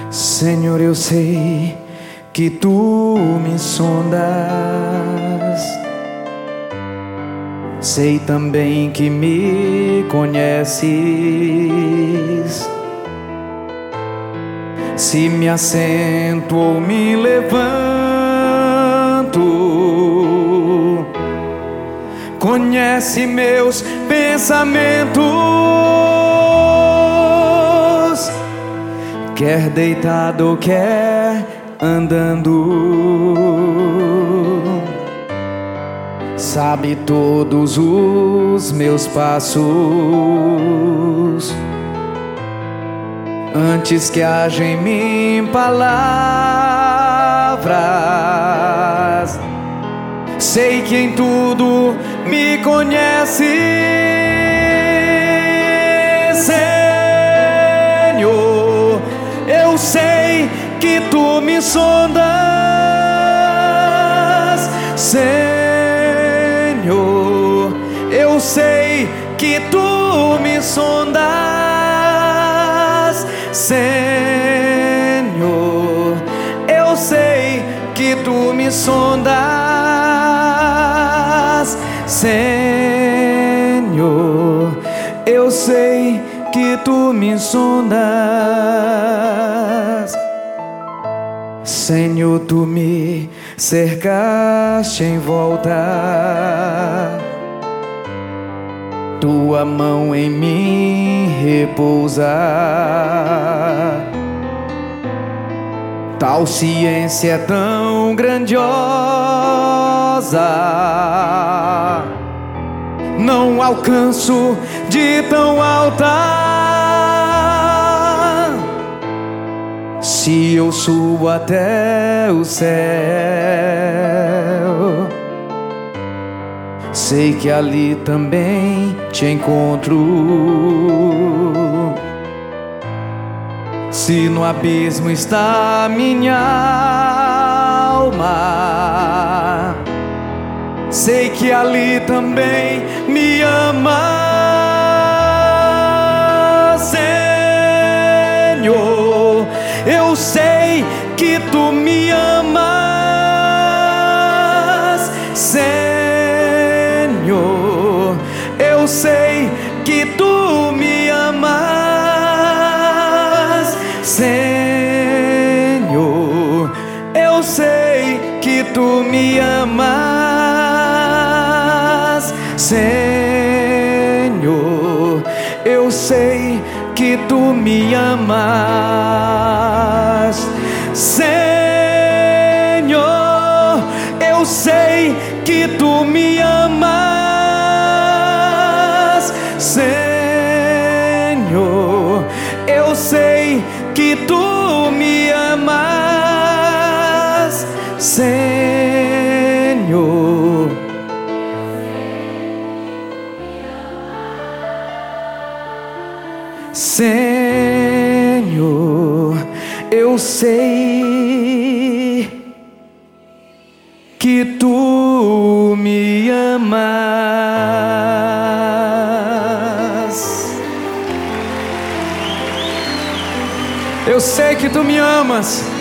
Senhor, eu sei que tu me sondas, sei também que me conheces. Se me assento ou me levanto, conhece meus pensamentos. Quer deitado, quer andando, sabe todos os meus passos. Antes que haja em mim palavras, sei que em tudo me conhece. Senhor, eu sei que tu me sondas. Senhor, eu sei que tu me sondas. Senhor, eu sei que tu me sondas. Senhor, eu sei que tu me sondas. Senhor, tu me cercaste em volta, tua mão em mim repousa. Tal ciência é tão grandiosa, não alcanço de tão alta. Se eu subo até o céu, sei que ali também te encontro. Se no abismo está minha alma, sei que ali também me ama. Senhor, eu sei que tu me amas. Senhor, eu sei que tu me amas. Senhor, eu sei que tu me amas. Senhor, eu sei que tu me amas. Senhor, eu sei que tu me amas. Senhor, eu sei que tu me amas. Senhor, Senhor, eu sei que tu me amas. Eu sei que tu me amas.